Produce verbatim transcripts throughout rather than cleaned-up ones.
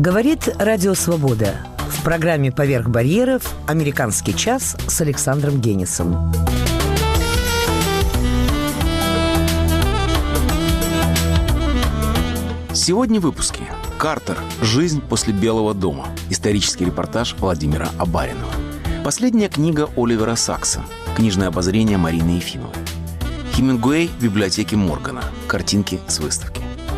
Говорит Радио Свобода. В программе «Поверх барьеров» «Американский час» с Александром Генисом. Сегодня в выпуске. Картер. Жизнь после Белого дома. Исторический репортаж Владимира Абаринова. Последняя книга Оливера Сакса. Книжное обозрение Марины Ефимовой. Хемингуэй в библиотеке Моргана. Картинки с выставки.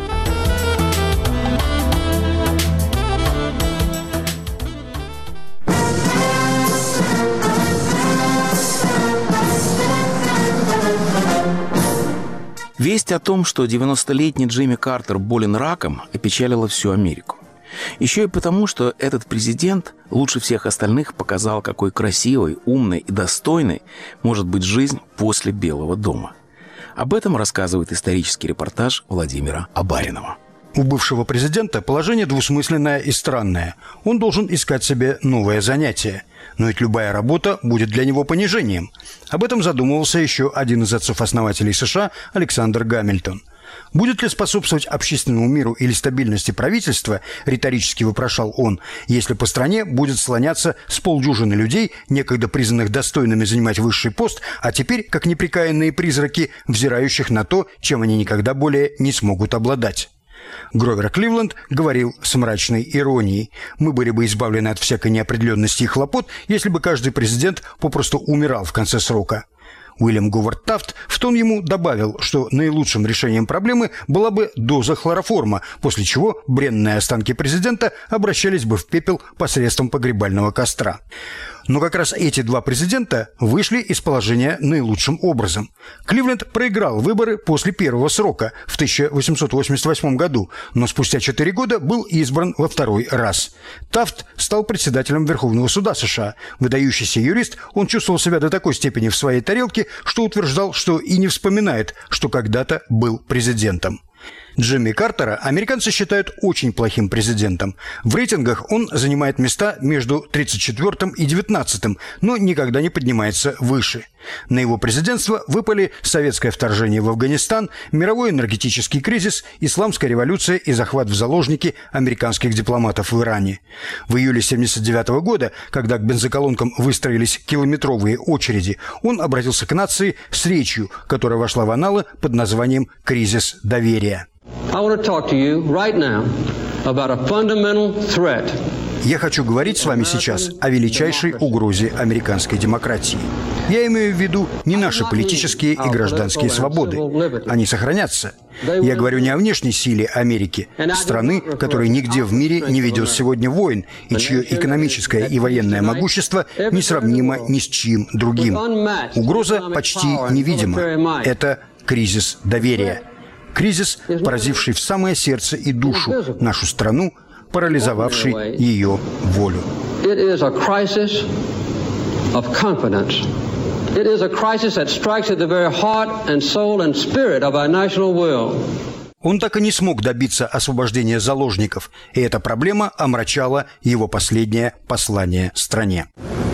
Весть о том, что девяностолетний Джимми Картер болен раком, опечалила всю Америку. Еще и потому, что этот президент лучше всех остальных показал, какой красивой, умной и достойной может быть жизнь после Белого дома. Об этом рассказывает исторический репортаж Владимира Абаринова. У бывшего президента положение двусмысленное и странное. Он должен искать себе новое занятие. Но ведь любая работа будет для него понижением. Об этом задумывался еще один из отцов-основателей США Александр Гамильтон. Будет ли способствовать общественному миру или стабильности правительства, риторически вопрошал он, если по стране будет слоняться с полдюжины людей, некогда признанных достойными занимать высший пост, а теперь, как непрекаянные призраки, взирающих на то, чем они никогда более не смогут обладать. Гровер Кливленд говорил с мрачной иронией: «Мы были бы избавлены от всякой неопределенности и хлопот, если бы каждый президент попросту умирал в конце срока». Уильям Говард Тафт в тон ему добавил, что наилучшим решением проблемы была бы доза хлороформа, после чего бренные останки президента обращались бы в пепел посредством погребального костра. Но как раз эти два президента вышли из положения наилучшим образом. Кливленд проиграл выборы после первого срока в тысяча восемьсот восемьдесят восьмом году, но спустя четыре года был избран во второй раз. Тафт стал председателем Верховного суда США. Выдающийся юрист, он чувствовал себя до такой степени в своей тарелке, что утверждал, что и не вспоминает, что когда-то был президентом. Джимми Картера американцы считают очень плохим президентом. В рейтингах он занимает места между тридцать четвёртым и девятнадцатым, но никогда не поднимается выше. На его президентство выпали советское вторжение в Афганистан, мировой энергетический кризис, исламская революция и захват в заложники американских дипломатов в Иране. В июле семьдесят девятого года, когда к бензоколонкам выстроились километровые очереди, он обратился к нации с речью, которая вошла в анналы под названием «Кризис доверия». Я хочу говорить с вами сейчас о величайшей угрозе американской демократии. Я имею в виду не наши политические и гражданские свободы. Они сохранятся. Я говорю не о внешней силе Америки, страны, которая нигде в мире не ведет сегодня войн и чье экономическое и военное могущество несравнимо ни с чьим другим. Угроза почти невидима. Это кризис доверия. Кризис, поразивший в самое сердце и душу нашу страну, парализовавший ее волю. Он так и не смог добиться освобождения заложников, и эта проблема омрачала его последнее послание стране.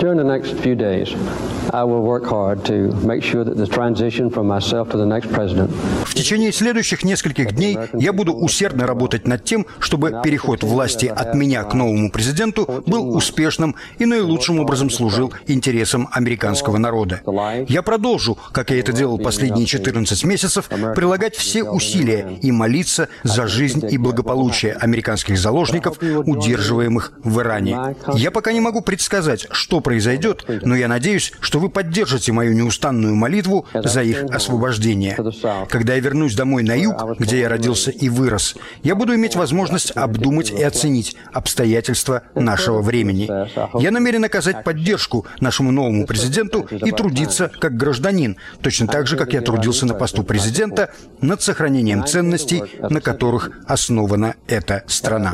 В течение следующих нескольких дней я буду усердно работать над тем, чтобы переход власти от меня к новому президенту был успешным и наилучшим образом служил интересам американского народа. Я продолжу, как я это делал последние четырнадцать месяцев, прилагать все усилия и молиться за жизнь и благополучие американских заложников, удерживаемых в Иране. Я пока не могу предсказать, что произойдет, но я надеюсь, что вы поддержите мою неустанную молитву за их освобождение. Когда я вернусь домой на юг, где я родился и вырос, я буду иметь возможность обдумать и оценить обстоятельства нашего времени. Я намерен оказать поддержку нашему новому президенту и трудиться как гражданин, точно так же, как я трудился на посту президента над сохранением ценностей, на которых основана эта страна.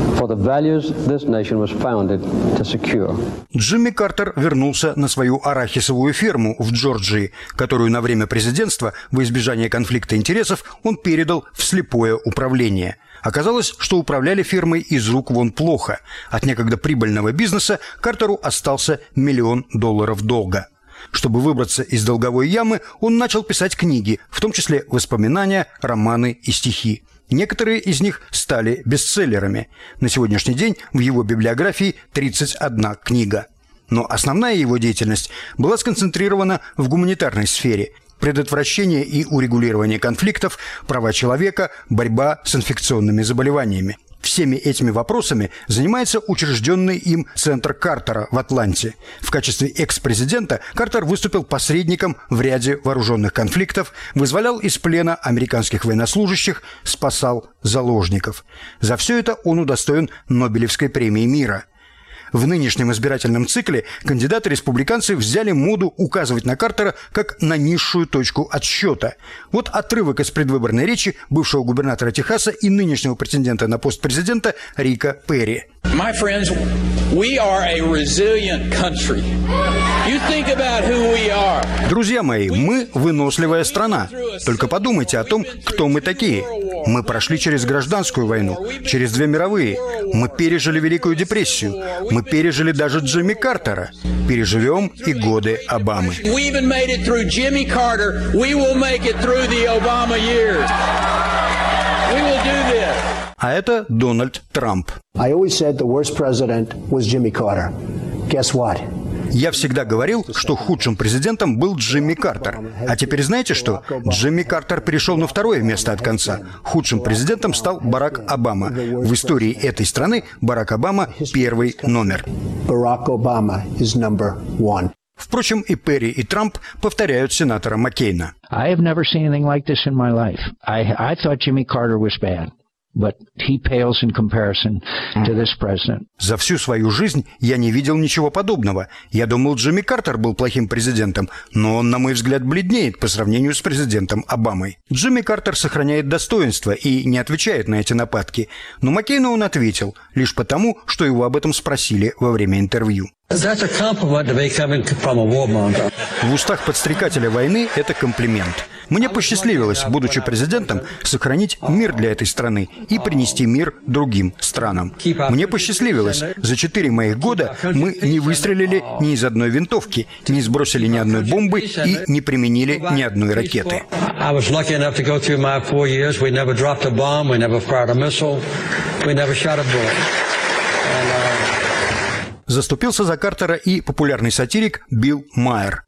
Джимми Картер вернулся на свою арахисовую ферму в Джорджии, которую на время президентства во избежание конфликта интересов он передал в слепое управление. Оказалось, что управляли фермой из рук вон плохо. От некогда прибыльного бизнеса Картеру остался миллион долларов долга. Чтобы выбраться из долговой ямы, он начал писать книги, в том числе воспоминания, романы и стихи. Некоторые из них стали бестселлерами. На сегодняшний день в его библиографии тридцать одна книга. Но основная его деятельность была сконцентрирована в гуманитарной сфере – предотвращение и урегулирование конфликтов, права человека, борьба с инфекционными заболеваниями. Всеми этими вопросами занимается учрежденный им Центр Картера в Атланте. В качестве экс-президента Картер выступил посредником в ряде вооруженных конфликтов, вызволял из плена американских военнослужащих, спасал заложников. За все это он удостоен Нобелевской премии мира. В нынешнем избирательном цикле кандидаты-республиканцы взяли моду указывать на Картера как на низшую точку отсчета. Вот отрывок из предвыборной речи бывшего губернатора Техаса и нынешнего претендента на пост президента Рика Перри. My friends, we are a resilient country. You think about who we are. Друзья мои, мы выносливая страна. Только подумайте о том, кто мы такие. Мы прошли через гражданскую войну, через две мировые. Мы пережили Великую депрессию. Мы пережили даже Джимми Картера. Переживем и годы Обамы. We even made it through Jimmy Carter. We will make it through the Obama years. We will do this. А это Дональд Трамп. I always said the worst president was Jimmy Carter. Guess what? Я всегда говорил, что худшим президентом был Джимми Картер. А теперь знаете что? Джимми Картер перешел на второе место от конца. Худшим президентом стал Барак Обама. В истории этой страны Барак Обама первый номер. Barack Obama is number one. Впрочем, и Перри, и Трамп повторяют сенатора Маккейна. I have never seen anything like this in my life. I, I thought Jimmy Carter was bad. But he pales in comparison to this president. За всю свою жизнь я не видел ничего подобного. Я думал, Джимми Картер был плохим президентом, но он, на мой взгляд, бледнеет по сравнению с президентом Обамой. Джимми Картер сохраняет достоинство и не отвечает на эти нападки. Но Маккейну он ответил, лишь потому, что его об этом спросили во время интервью. В устах подстрекателя войны это комплимент. Мне посчастливилось, будучи президентом, сохранить мир для этой страны и принести мир другим странам. Мне посчастливилось. За четыре моих года мы не выстрелили ни из одной винтовки, не сбросили ни одной бомбы и не применили ни одной ракеты. Заступился за Картера и популярный сатирик Билл Майер.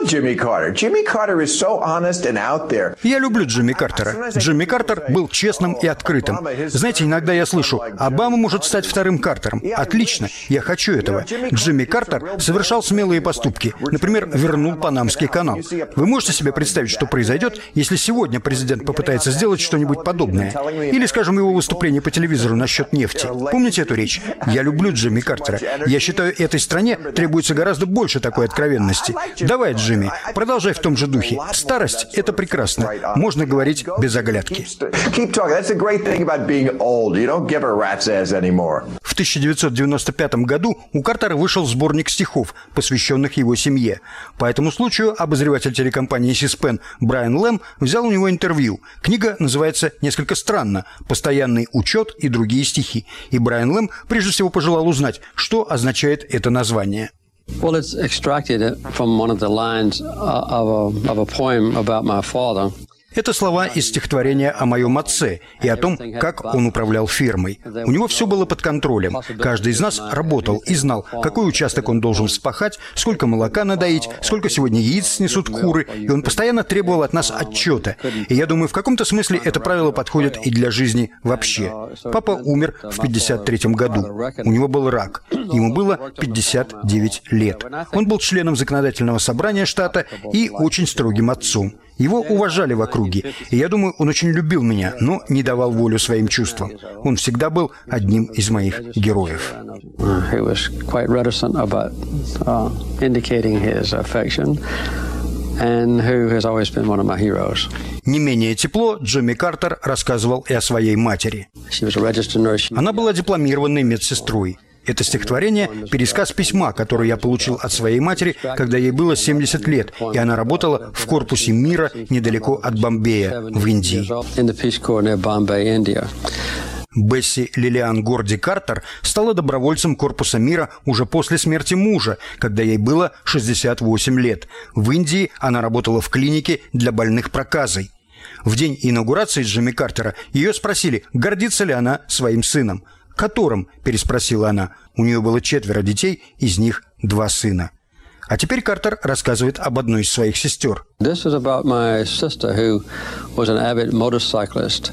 Я люблю Джимми Картера. Джимми Картер был честным и открытым. Знаете, иногда я слышу, Обама может стать вторым Картером. Отлично, я хочу этого. Джимми Картер совершал смелые поступки. Например, вернул Панамский канал. Вы можете себе представить, что произойдет, если сегодня президент попытается сделать что-нибудь подобное? Или, скажем, его выступление по телевизору насчет нефти. Помните эту речь? Я люблю Джимми Картера. Я считаю, этой стране требуется гораздо больше такой откровенности. Давай, Джимми, продолжай в том же духе. Старость – это прекрасно. Можно говорить без оглядки. В тысяча девятьсот девяносто пятом году у Картера вышел сборник стихов, посвященных его семье. По этому случаю обозреватель телекомпании Си-Спен Брайан Лэм взял у него интервью. Книга называется несколько странно «Постоянный учет и другие стихи». И Брайан Лэм прежде всего пожелал узнать, что означает это название. Well, it's extracted from one of the lines of a, of a poem about my father. Это слова из стихотворения о моем отце и о том, как он управлял фермой. У него все было под контролем. Каждый из нас работал и знал, какой участок он должен вспахать, сколько молока надоить, сколько сегодня яиц снесут куры, и он постоянно требовал от нас отчета. И я думаю, в каком-то смысле это правило подходит и для жизни вообще. Папа умер в пятьдесят третьем году. У него был рак. Ему было пятьдесят девять лет. Он был членом законодательного собрания штата и очень строгим отцом. Его уважали в округе, и я думаю, он очень любил меня, но не давал волю своим чувствам. Он всегда был одним из моих героев. Не менее тепло Джимми Картер рассказывал и о своей матери. Она была дипломированной медсестрой. Это стихотворение – пересказ письма, которое я получил от своей матери, когда ей было семьдесят лет, и она работала в корпусе мира недалеко от Бомбея, в Индии. Бесси Лилиан Горди Картер стала добровольцем Корпуса мира уже после смерти мужа, когда ей было шестьдесят восемь лет. В Индии она работала в клинике для больных проказой. В день инаугурации Джимми Картера ее спросили, гордится ли она своим сыном. «Которым?» – переспросила она. У нее было четверо детей, из них два сына. А теперь Картер рассказывает об одной из своих сестер. This is about my sister, who was an avid motorcyclist.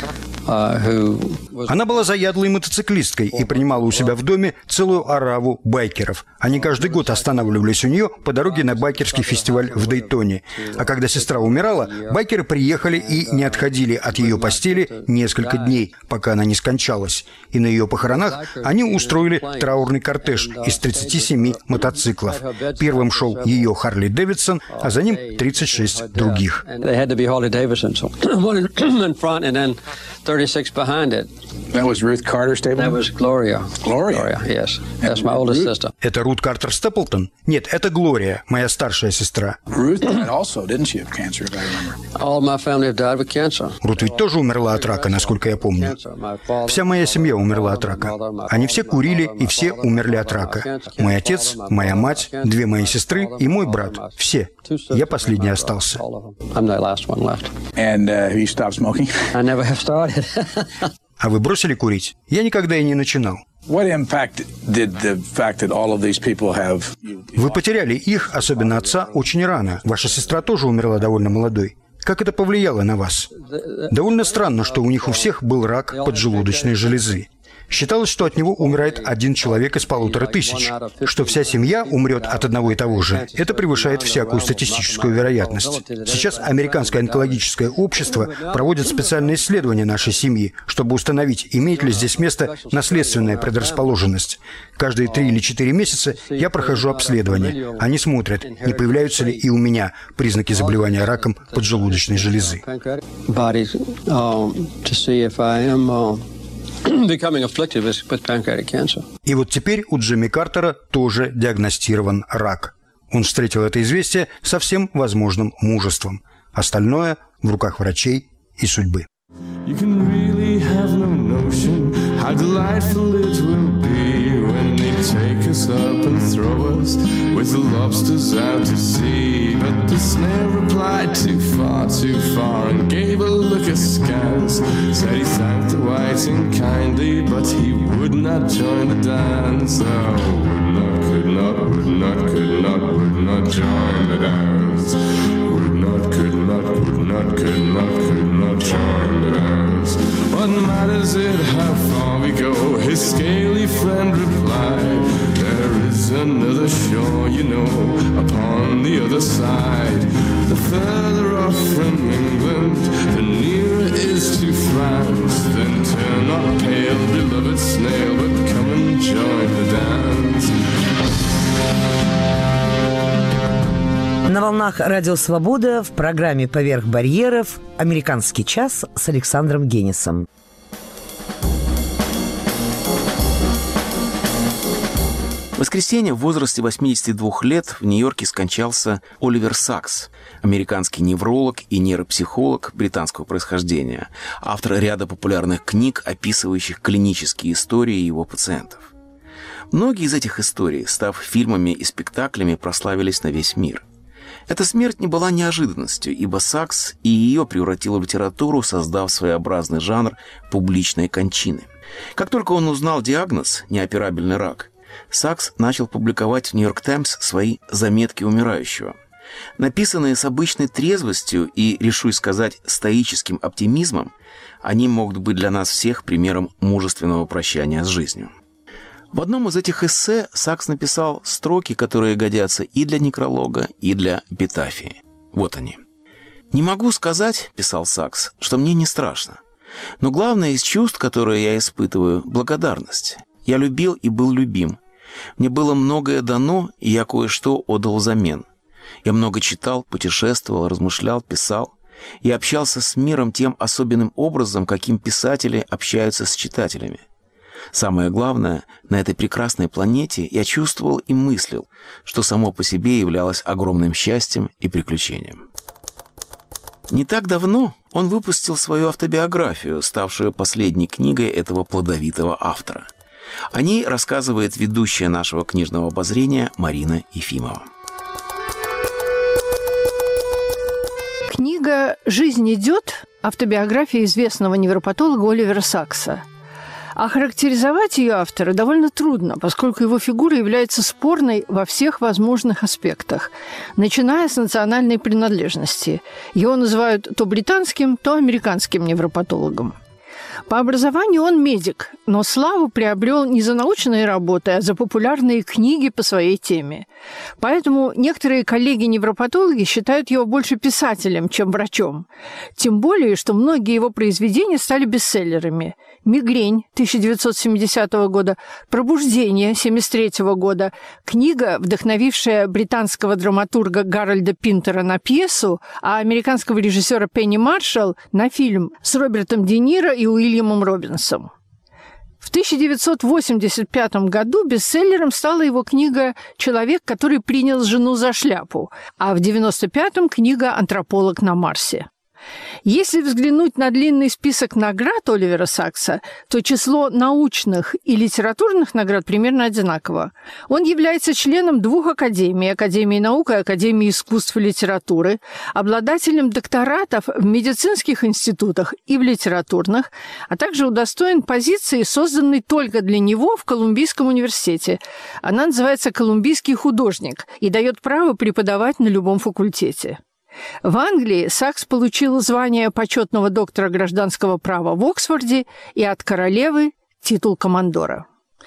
Она была заядлой мотоциклисткой и принимала у себя в доме целую ораву байкеров. Они каждый год останавливались у нее по дороге на байкерский фестиваль в Дейтоне. А когда сестра умирала, байкеры приехали и не отходили от ее постели несколько дней, пока она не скончалась. И на ее похоронах они устроили траурный кортеж из тридцати семи мотоциклов. Первым шел ее Харли Дэвидсон, а за ним тридцать шесть других. thirty-six behind it. That was Ruth Carter Stapleton? That was Gloria. Gloria? Gloria, yes. That's my oldest sister. Это Рут Картер Степлтон? Нет, это Глория, моя старшая сестра. Ruth died also, didn't she, of cancer, if I remember? All my family have died with cancer. Рут ведь тоже умерла от рака, насколько я помню. Вся моя семья умерла от рака. Они все курили, и все умерли от рака. Мой отец, моя мать, две мои сестры и мой брат. Все. Я последний остался. And uh, have you stopped smoking? I never have started. А вы бросили курить? Я никогда и не начинал. What impact did the fact that all of these people have... Вы потеряли их, особенно отца, очень рано. Ваша сестра тоже умерла довольно молодой. Как это повлияло на вас? Довольно странно, что у них у всех был рак поджелудочной железы. Считалось, что от него умирает один человек из полутора тысяч. Что вся семья умрет от одного и того же, это превышает всякую статистическую вероятность. Сейчас Американское онкологическое общество проводит специальные исследования нашей семьи, чтобы установить, имеет ли здесь место наследственная предрасположенность. Каждые три или четыре месяца я прохожу обследование. Они смотрят, не появляются ли и у меня признаки заболевания раком поджелудочной железы. И вот теперь у Джимми Картера тоже диагностирован рак. Он встретил это известие со всем возможным мужеством. Остальное в руках врачей и судьбы. Take us up and throw us with the lobsters out to sea. But the snail replied too far, too far, and gave a look askance. Said he thanked the whiting kindly, but he would not join the dance. Oh, would not, could not, would not, could not, would not join the dance. Would not, could not, would not, could not, could not join the dance. What matters it how far we go? His scaly friend replied. There is another shore, you know, upon the other side. The further off from England, the nearer it is to France. Then turn not pale, beloved snail, but come and join the dance. На волнах Радио Свобода в программе «Поверх барьеров» «Американский час» с Александром Генисом. В воскресенье в возрасте восьмидесяти двух лет в Нью-Йорке скончался Оливер Сакс, американский невролог и нейропсихолог британского происхождения, автор ряда популярных книг, описывающих клинические истории его пациентов. Многие из этих историй, став фильмами и спектаклями, прославились на весь мир. Эта смерть не была неожиданностью, ибо Сакс и ее превратил в литературу, создав своеобразный жанр публичной кончины. Как только он узнал диагноз «неоперабельный рак», Сакс начал публиковать в «Нью-Йорк Таймс» свои заметки умирающего. Написанные с обычной трезвостью и, решусь сказать, стоическим оптимизмом, они могут быть для нас всех примером мужественного прощания с жизнью. В одном из этих эссе Сакс написал строки, которые годятся и для некролога, и для эпитафии. Вот они. «Не могу сказать, — писал Сакс, — что мне не страшно. Но главное из чувств, которые я испытываю, — благодарность. Я любил и был любим. Мне было многое дано, и я кое-что отдал взамен. Я много читал, путешествовал, размышлял, писал. Я общался с миром тем особенным образом, каким писатели общаются с читателями. Самое главное, на этой прекрасной планете я чувствовал и мыслил, что само по себе являлось огромным счастьем и приключением». Не так давно он выпустил свою автобиографию, ставшую последней книгой этого плодовитого автора. О ней рассказывает ведущая нашего книжного обозрения Марина Ефимова. Книга Книга «Жизнь идет» – автобиография известного невропатолога Оливера Сакса. Охарактеризовать ее автора довольно трудно, поскольку его фигура является спорной во всех возможных аспектах, начиная с национальной принадлежности. Его называют то британским, то американским невропатологом. По образованию он медик, но славу приобрел не за научные работы, а за популярные книги по своей теме. Поэтому некоторые коллеги-невропатологи считают его больше писателем, чем врачом. Тем более, что многие его произведения стали бестселлерами. «Мигрень» тысяча девятьсот семидесятого года, «Пробуждение» семьдесят третьего года, книга, вдохновившая британского драматурга Гарольда Пинтера на пьесу, а американского режиссера Пенни Маршалл на фильм с Робертом Де Ниро и Уильямом Робинсом. В тысяча девятьсот восемьдесят пятом году бестселлером стала его книга «Человек, который принял жену за шляпу», а в девяносто пятом книга «Антрополог на Марсе». Если взглянуть на длинный список наград Оливера Сакса, то число научных и литературных наград примерно одинаково. Он является членом двух академий – Академии наук и Академии искусств и литературы, обладателем докторатов в медицинских институтах и в литературных, а также удостоен позиции, созданной только для него в Колумбийском университете. Она называется «Колумбийский художник» и дает право преподавать на любом факультете. В Англии Сакс получил звание почетного доктора гражданского права в Оксфорде и от королевы титул командора.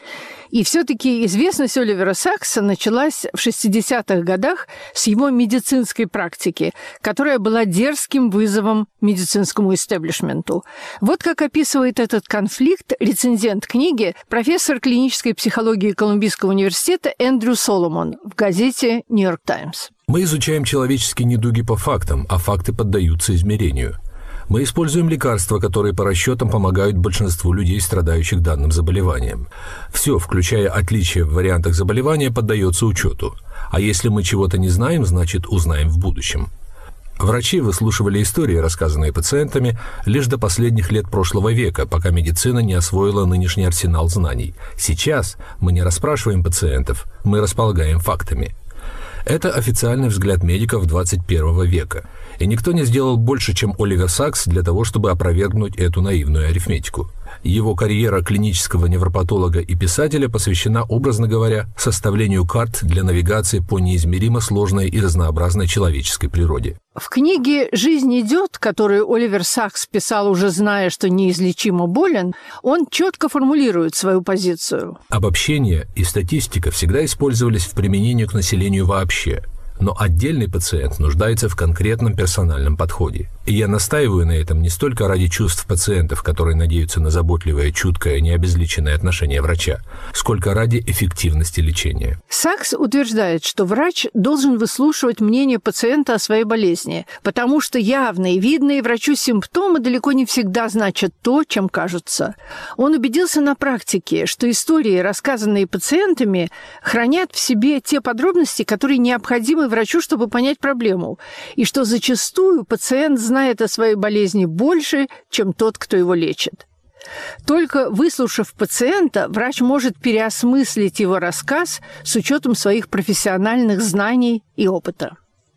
И все-таки известность Оливера Сакса началась в шестидесятых годах с его медицинской практики, которая была дерзким вызовом медицинскому истеблишменту. Вот как описывает этот конфликт рецензент книги, профессор клинической психологии Колумбийского университета Эндрю Соломон в газете «Нью-Йорк Таймс». Мы изучаем человеческие недуги по фактам, а факты поддаются измерению. Мы используем лекарства, которые по расчетам помогают большинству людей, страдающих данным заболеванием. Все, включая отличия в вариантах заболевания, поддается учету. А если мы чего-то не знаем, значит, узнаем в будущем. Врачи выслушивали истории, рассказанные пациентами, лишь до последних лет прошлого века, пока медицина не освоила нынешний арсенал знаний. Сейчас мы не расспрашиваем пациентов, мы располагаем фактами. Это официальный взгляд медиков двадцать первого века. И никто не сделал больше, чем Оливер Сакс, для того, чтобы опровергнуть эту наивную арифметику. Его карьера клинического невропатолога и писателя посвящена, образно говоря, составлению карт для навигации по неизмеримо сложной и разнообразной человеческой природе. В книге «Жизнь идет», которую Оливер Сакс писал, уже зная, что неизлечимо болен, он четко формулирует свою позицию. Обобщение и статистика всегда использовались в применении к населению вообще. Но отдельный пациент нуждается в конкретном персональном подходе. И я настаиваю на этом не столько ради чувств пациентов, которые надеются на заботливое, чуткое, необезличенное отношение врача, сколько ради эффективности лечения. Сакс утверждает, что врач должен выслушивать мнение пациента о своей болезни, потому что явные, видные врачу симптомы далеко не всегда значат то, чем кажутся. Он убедился на практике, что истории, рассказанные пациентами, хранят в себе те подробности, которые необходимы врачу, чтобы понять проблему, и что зачастую пациент знает о своей болезни больше, чем тот, кто его лечит. Только выслушав пациента, врач может переосмыслить его рассказ с учетом своих профессиональных знаний и опыта.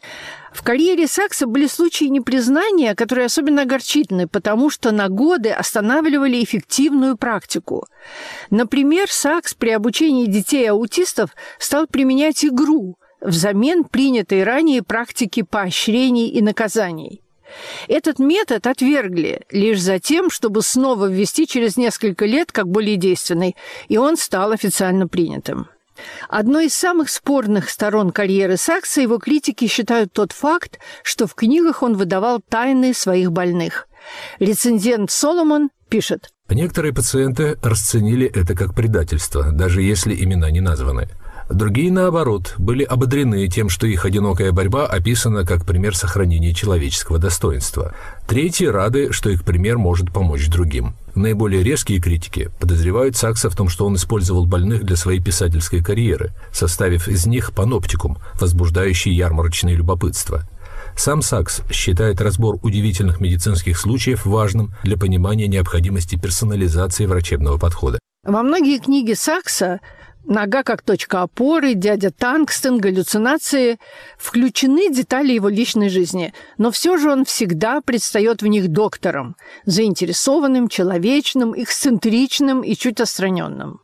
В карьере Сакса были случаи непризнания, которые особенно огорчительны, потому что на годы останавливали эффективную практику. Например, Сакс при обучении детей-аутистов стал применять игру взамен принятой ранее практики поощрений и наказаний. Этот метод отвергли лишь за тем, чтобы снова ввести через несколько лет как более действенный, и он стал официально принятым. Одной из самых спорных сторон карьеры Сакса его критики считают тот факт, что в книгах он выдавал тайны своих больных. Рецензент Соломон пишет: «Некоторые пациенты расценили это как предательство, даже если имена не названы. Другие, наоборот, были ободрены тем, что их одинокая борьба описана как пример сохранения человеческого достоинства. Третьи рады, что их пример может помочь другим». Наиболее резкие критики подозревают Сакса в том, что он использовал больных для своей писательской карьеры, составив из них паноптикум, возбуждающий ярмарочное любопытство. Сам Сакс считает разбор удивительных медицинских случаев важным для понимания необходимости персонализации врачебного подхода. Во многие книги Сакса Нога как точка опоры, дядя Тангстен, галлюцинации. Включены детали его личной жизни. Но все же он всегда предстает в них доктором. Заинтересованным, человечным, эксцентричным и чуть отстраненным.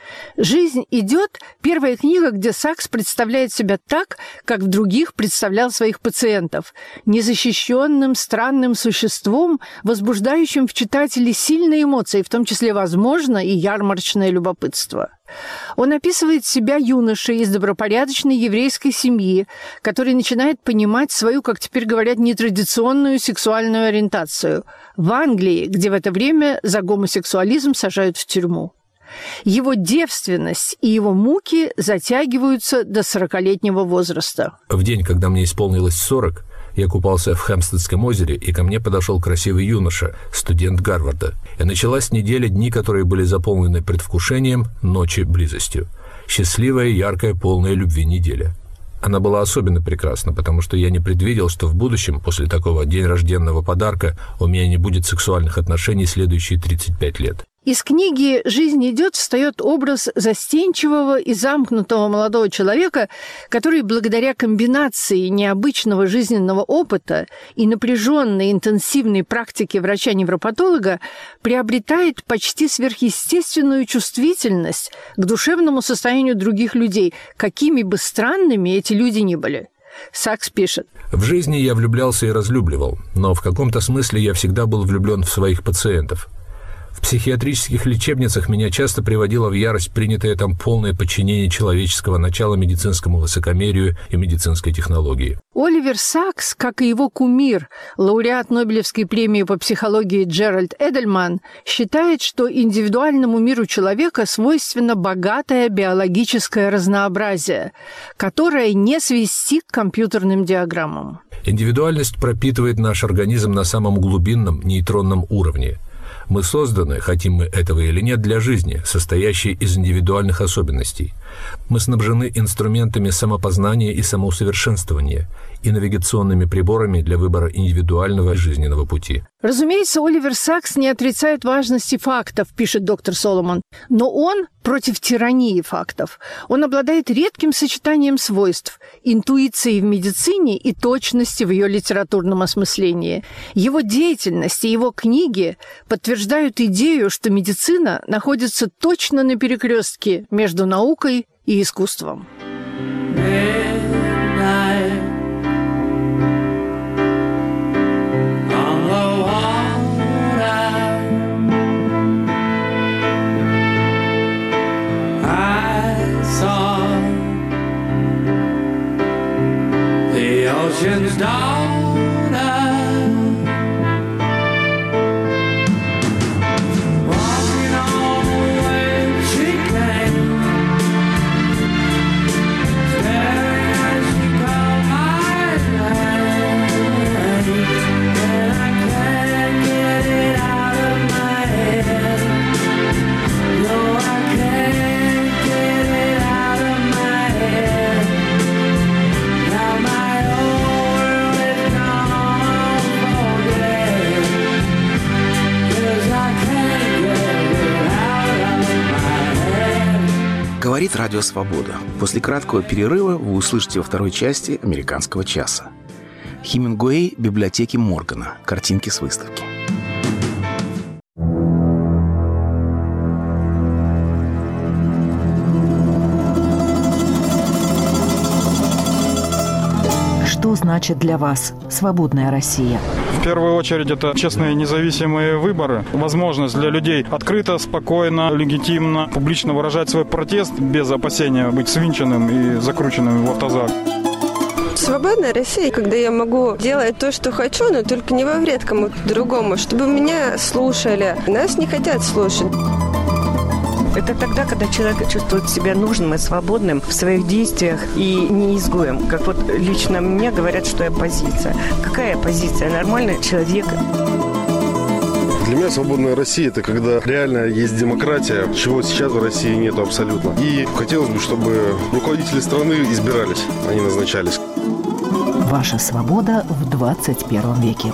«Жизнь идет» – первая книга, где Сакс представляет себя так, как в других представлял своих пациентов. Незащищенным, странным существом, возбуждающим в читателе сильные эмоции, в том числе, возможно, и ярмарочное любопытство. Он описывает себя юношей из добропорядочной еврейской семьи, который начинает понимать свою, как теперь говорят, нетрадиционную сексуальную ориентацию в Англии, где в это время за гомосексуализм сажают в тюрьму. Его девственность и его муки затягиваются до сорокалетнего возраста. В день, когда мне исполнилось сорок, я купался в Хэмпстедском озере, и ко мне подошел красивый юноша, студент Гарварда. И началась неделя, дни, которые были заполнены предвкушением, ночи близостью. Счастливая, яркая, полная любви неделя. Она была особенно прекрасна, потому что я не предвидел, что в будущем, после такого день рожденного подарка, у меня не будет сексуальных отношений следующие тридцать пять лет. Из книги «Жизнь идет» встает образ застенчивого и замкнутого молодого человека, который благодаря комбинации необычного жизненного опыта и напряженной интенсивной практики врача-невропатолога приобретает почти сверхъестественную чувствительность к душевному состоянию других людей, какими бы странными эти люди ни были. Сакс пишет: «В жизни я влюблялся и разлюбливал, но в каком-то смысле я всегда был влюблен в своих пациентов. В психиатрических лечебницах меня часто приводило в ярость принятое там полное подчинение человеческого начала медицинскому высокомерию и медицинской технологии». Оливер Сакс, как и его кумир, лауреат Нобелевской премии по психологии Джеральд Эдельман, считает, что индивидуальному миру человека свойственно богатое биологическое разнообразие, которое не свести к компьютерным диаграммам. Индивидуальность пропитывает наш организм на самом глубинном нейтронном уровне. Мы созданы, хотим мы этого или нет, для жизни, состоящей из индивидуальных особенностей. Мы снабжены инструментами самопознания и самоусовершенствования и навигационными приборами для выбора индивидуального жизненного пути. Разумеется, Оливер Сакс не отрицает важности фактов, пишет доктор Соломон, но он против тирании фактов. Он обладает редким сочетанием свойств – интуиции в медицине и точности в ее литературном осмыслении. Его деятельность и его книги подтверждают идею, что медицина находится точно на перекрестке между наукой и искусством. Ocean's daughter, walking on the way she came, staring as she called my name, and I can't get it out of my head. No, I can't get it out of my head. Now my Говорит Радио Свобода. После краткого перерыва вы услышите во второй части «Американского часа». Хемингуэй библиотеки Моргана. Картинки с выставки. Что значит для вас свободная Россия? В первую очередь это честные независимые выборы, возможность для людей открыто, спокойно, легитимно, публично выражать свой протест без опасения быть свинченным и закрученным в автозак. Свободная Россия, когда я могу делать то, что хочу, но только не во вред кому-то другому, чтобы меня слушали. Нас не хотят слушать. Это тогда, когда человек чувствует себя нужным и свободным в своих действиях и не изгоем. Как вот лично мне говорят, что я оппозиция. Какая оппозиция? Нормальный человек. Для меня свободная Россия – это когда реально есть демократия, чего сейчас в России нету абсолютно. И хотелось бы, чтобы руководители страны избирались, а не назначались. Ваша свобода в двадцать первом веке.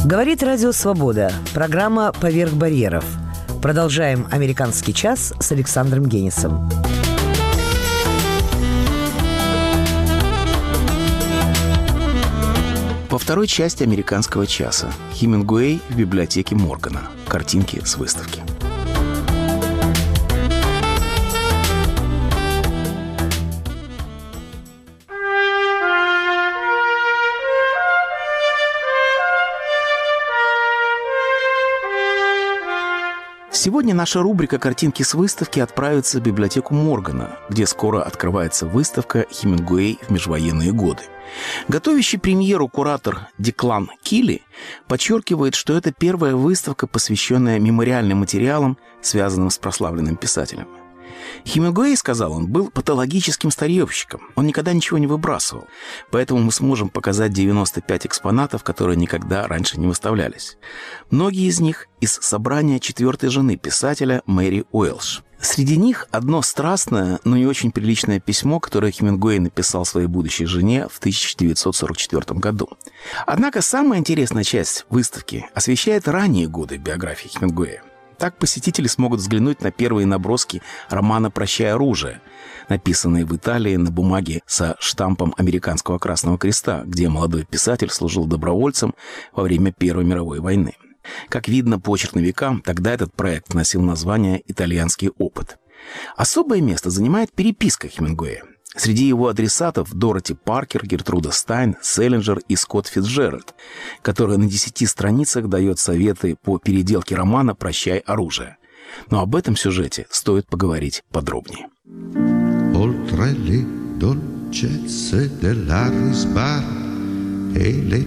Говорит Радио Свобода. Программа «Поверх барьеров». Продолжаем «Американский час» с Александром Генисом. Во второй части «Американского часа» Хемингуэй в библиотеке Моргана. Картинки с выставки. Сегодня наша рубрика «Картинки с выставки» отправится в библиотеку Моргана, где скоро открывается выставка «Хемингуэй в межвоенные годы». Готовящий премьеру куратор Деклан Килли подчеркивает, что это первая выставка, посвященная мемориальным материалам, связанным с прославленным писателем. Хемингуэй, сказал он, был патологическим старьевщиком. Он никогда ничего не выбрасывал. Поэтому мы сможем показать девяносто пять экспонатов, которые никогда раньше не выставлялись. Многие из них из собрания четвертой жены писателя Мэри Уэлш. Среди них одно страстное, но не очень приличное письмо, которое Хемингуэй написал своей будущей жене в тысяча девятьсот сорок четвёртом году. Однако самая интересная часть выставки освещает ранние годы биографии Хемингуэя. Так посетители смогут взглянуть на первые наброски романа «Прощай оружие», написанные в Италии на бумаге со штампом Американского Красного Креста, где молодой писатель служил добровольцем во время Первой мировой войны. Как видно по черновикам, тогда этот проект носил название «Итальянский опыт». Особое место занимает переписка Хемингуэя. Среди его адресатов Дороти Паркер, Гертруда Стайн, Селлинджер и Скотт Фицджеральд, которая на десяти страницах дает советы по переделке романа «Прощай оружие». Но об этом сюжете стоит поговорить подробнее. Oltre le dolcezze dell'Arisbar e le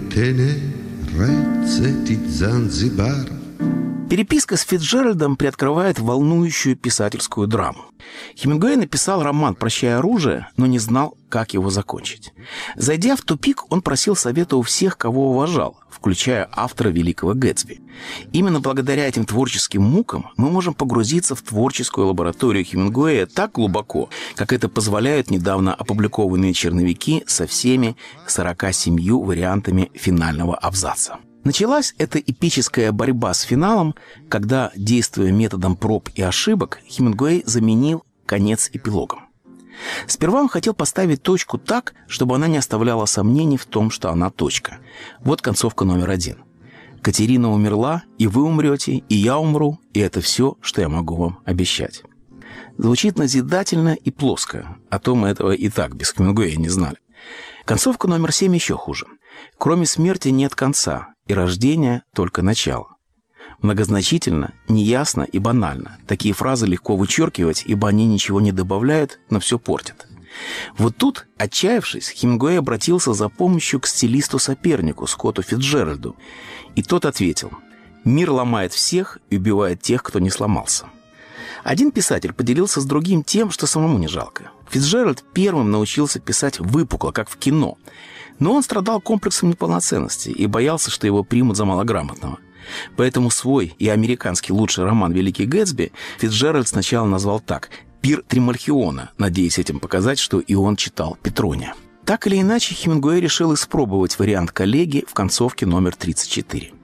tenerezze di Zanzibar. Переписка с Фицджеральдом приоткрывает волнующую писательскую драму. Хемингуэй написал роман «Прощай оружие», но не знал, как его закончить. Зайдя в тупик, он просил совета у всех, кого уважал, включая автора «Великого Гэтсби». Именно благодаря этим творческим мукам мы можем погрузиться в творческую лабораторию Хемингуэя так глубоко, как это позволяют недавно опубликованные черновики со всеми сорока семью вариантами финального абзаца. Началась эта эпическая борьба с финалом, когда, действуя методом проб и ошибок, Хемингуэй заменил конец эпилогом. Сперва он хотел поставить точку так, чтобы она не оставляла сомнений в том, что она точка. Вот концовка номер один. «Катерина умерла, и вы умрете, и я умру, и это все, что я могу вам обещать». Звучит назидательно и плоско, а то мы этого и так без Хемингуэя не знали. Концовка номер семь еще хуже. «Кроме смерти нет конца, и рождения только начало». Многозначительно, неясно и банально. Такие фразы легко вычеркивать, ибо они ничего не добавляют, но все портят. Вот тут, отчаявшись, Хемингуэй обратился за помощью к стилисту-сопернику Скотту Фицджеральду, и тот ответил: «Мир ломает всех и убивает тех, кто не сломался». Один писатель поделился с другим тем, что самому не жалко. Фицджеральд первым научился писать выпукло, как в кино, но он страдал комплексом неполноценности и боялся, что его примут за малограмотного. Поэтому свой и американский лучший роман «Великий Гэтсби» Фицджеральд сначала назвал так «Пир Тримальхиона», надеясь этим показать, что и он читал Петрония. Так или иначе, Хемингуэй решил испробовать вариант коллеги в концовке номер тридцать четыре.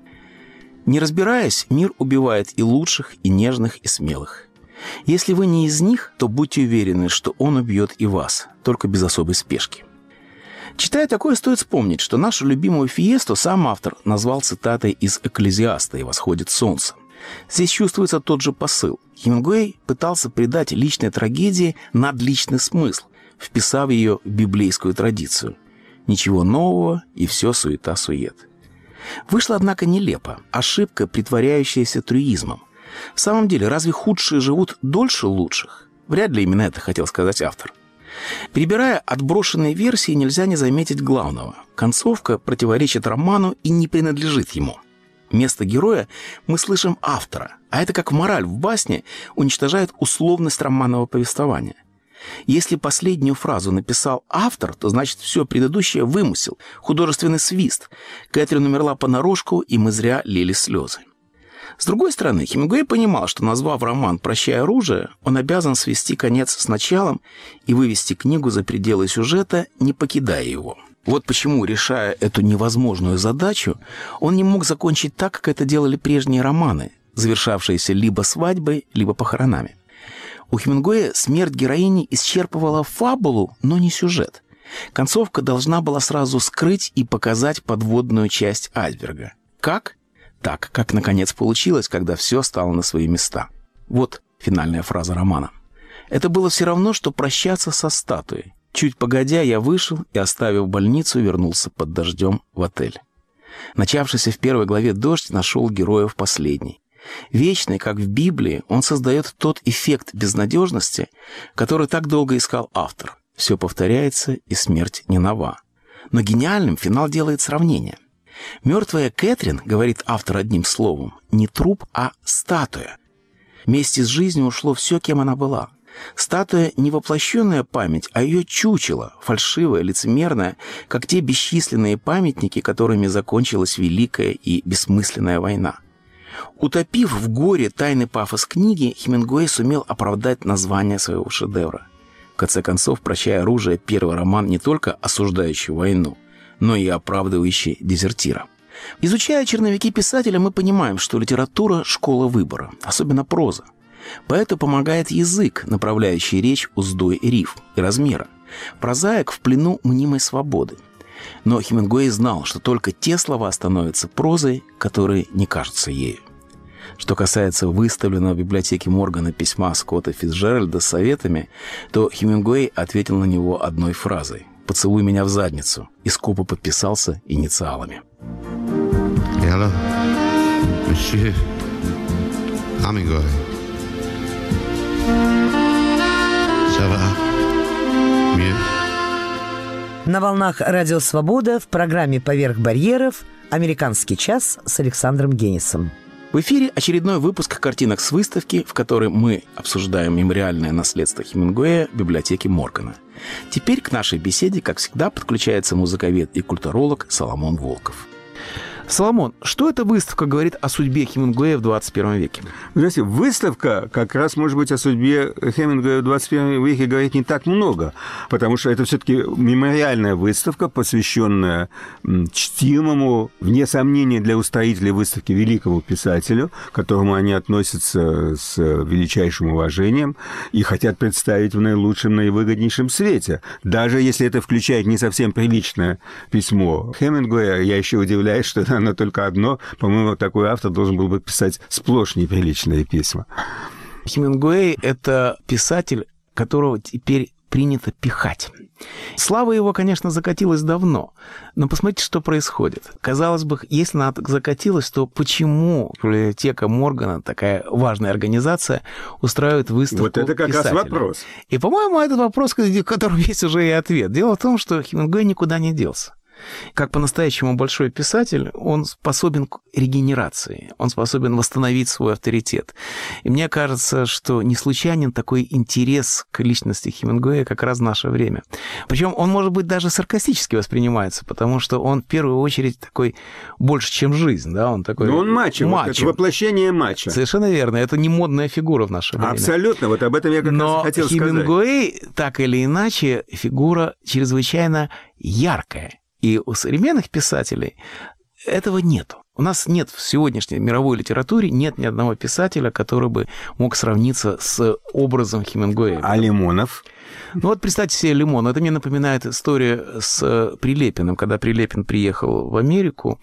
Не разбираясь, мир убивает и лучших, и нежных, и смелых. Если вы не из них, то будьте уверены, что он убьет и вас, только без особой спешки. Читая такое, стоит вспомнить, что нашу любимую фиесту сам автор назвал цитатой из «Экклезиаста» и «Восходит солнце». Здесь чувствуется тот же посыл. Хемингуэй пытался придать личной трагедии надличный смысл, вписав ее в библейскую традицию. Ничего нового, и все суета-сует. Вышло, однако, нелепо. Ошибка, притворяющаяся трюизмом. В самом деле, разве худшие живут дольше лучших? Вряд ли именно это хотел сказать автор. Перебирая отброшенные версии, нельзя не заметить главного. Концовка противоречит роману и не принадлежит ему. Вместо героя мы слышим автора, а это как мораль в басне уничтожает условность романного повествования. Если последнюю фразу написал автор, то значит все предыдущее вымысел, художественный свист. Кэтрин умерла понарошку, и мы зря лили слезы. С другой стороны, Хемингуэй понимал, что, назвав роман «Прощай оружие», он обязан свести конец с началом и вывести книгу за пределы сюжета, не покидая его. Вот почему, решая эту невозможную задачу, он не мог закончить так, как это делали прежние романы, завершавшиеся либо свадьбой, либо похоронами. У Хемингуэя смерть героини исчерпывала фабулу, но не сюжет. Концовка должна была сразу скрыть и показать подводную часть айсберга. Как? Так, как наконец получилось, когда все стало на свои места. Вот финальная фраза романа. Это было все равно, что прощаться со статуей. Чуть погодя, я вышел и, оставив больницу, вернулся под дождем в отель. Начавшийся в первой главе дождь нашел героя в последней. Вечный, как в Библии, он создает тот эффект безнадежности, который так долго искал автор. Все повторяется, и смерть не нова. Но гениальным финал делает сравнение. «Мертвая Кэтрин, — говорит автор одним словом, — не труп, а статуя. Вместе с жизнью ушло все, кем она была. Статуя — не воплощенная память, а ее чучело, фальшивое, лицемерное, как те бесчисленные памятники, которыми закончилась великая и бессмысленная война». Утопив в горе тайный пафос книги, Хемингуэй сумел оправдать название своего шедевра. В конце концов, «Прощай оружие» — первый роман, не только осуждающий войну, но и оправдывающий дезертира. Изучая черновики писателя, мы понимаем, что литература — школа выбора, особенно проза. Поэту помогает язык, направляющий речь уздой рифм и размера. Прозаик в плену мнимой свободы. Но Хемингуэй знал, что только те слова становятся прозой, которые не кажутся ею. Что касается выставленного в библиотеке Моргана письма Скотта Фицджеральда с советами, то Хемингуэй ответил на него одной фразой: «Поцелуй меня в задницу», и скупо подписался инициалами. Hello, monsieur Hemingway. Ça va? Mieux? На волнах «Радио Свобода» в программе «Поверх барьеров» «Американский час» с Александром Генисом. В эфире очередной выпуск картинок с выставки, в которой мы обсуждаем мемориальное наследство Хемингуэя в библиотеке Моргана. Теперь к нашей беседе, как всегда, подключается музыковед и культуролог Соломон Волков. Соломон, что эта выставка говорит о судьбе Хемингуэя в двадцать первом веке? Знаете, выставка как раз, может быть, о судьбе Хемингуэя в двадцать первом веке говорит не так много, потому что это все-таки мемориальная выставка, посвященная чтимому, вне сомнения для устроителей выставки, великому писателю, к которому они относятся с величайшим уважением и хотят представить в наилучшем, наивыгоднейшем свете. Даже если это включает не совсем приличное письмо Хемингуэя, я еще удивляюсь, что это оно только одно. По-моему, такой автор должен был бы писать сплошь неприличные письма. Хемингуэй — это писатель, которого теперь принято пихать. Слава его, конечно, закатилась давно, но посмотрите, что происходит. Казалось бы, если она закатилась, то почему библиотека Моргана, такая важная организация, устраивает выставку Вот это как писателя? раз вопрос. И, по-моему, этот вопрос, в котором есть уже и ответ. Дело в том, что Хемингуэй никуда не делся. Как по-настоящему большой писатель, он способен к регенерации, он способен восстановить свой авторитет. И мне кажется, что не случайен такой интерес к личности Хемингуэя как раз в наше время. Причем он, может быть, даже саркастически воспринимается, потому что он в первую очередь такой больше, чем жизнь. Да? Он такой... Но он мачо, мачо. Вот это воплощение мачо. Совершенно верно. Это не модная фигура в наше время. Абсолютно. Вот об этом я как Но раз хотел сказать. Но Хемингуэй, так или иначе, фигура чрезвычайно яркая. И у современных писателей этого нету. У нас нет в сегодняшней мировой литературе нет ни одного писателя, который бы мог сравниться с образом Хемингуэя. А Лимонов? Ну вот представьте себе Лимон. Это мне напоминает историю с Прилепиным. Когда Прилепин приехал в Америку,